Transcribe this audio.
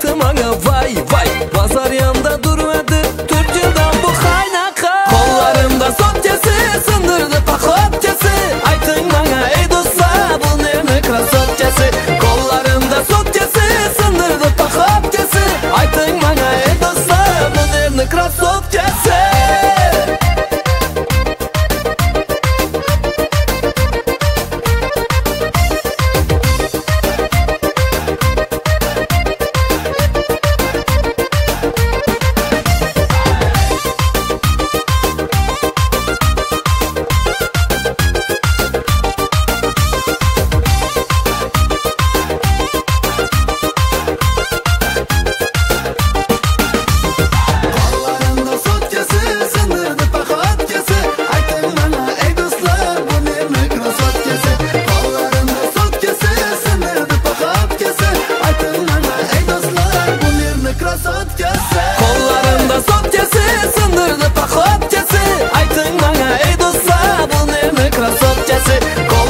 aytdim anga vay vay. Bozor yonda durmadi Turkiyadan bu qaynaqa. Qo'llarimda sotkasi sindirdi paxotkasi. Ayting menga ey do'stlar bu nemi krasotkasi. Qo'llarimda sotkasi sindirdi paxotkasi. Ayting menga ey do'stlar bu nemi krasotkasi. Qo'llarimda sotkasi sindirdi paxotkasi. Ayting menga ey do'stlar bu nemi krasotkasi.